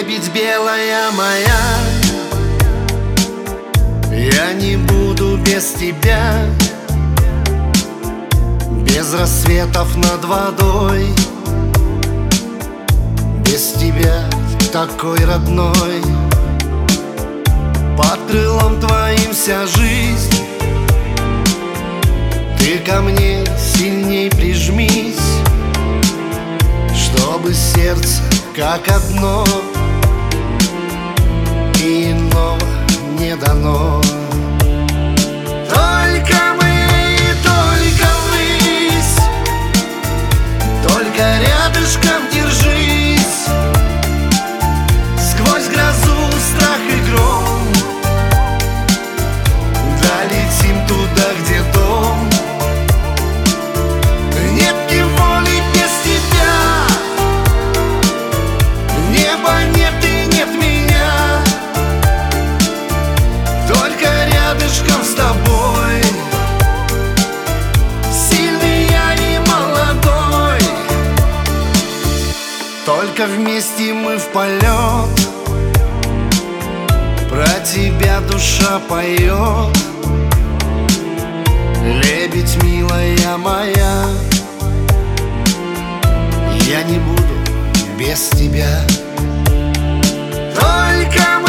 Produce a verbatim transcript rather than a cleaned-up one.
лебедь белая моя, я не буду без тебя, без рассветов над водой, без тебя такой родной. Под крылом твоим вся жизнь, ты ко мне сильней прижмись, чтобы сердце как одно, и иного не дано. Только мы, только ввысь, только рядышком держись. Сквозь грозу, страх и гром долетим туда, где дом. Нет неволи без тебя, неба нет и нет меня, только рядышком с тобой, сильный я и молодой. Только вместе мы в полет, про тебя душа поет. Лебедь, милая моя, я не буду без тебя. Только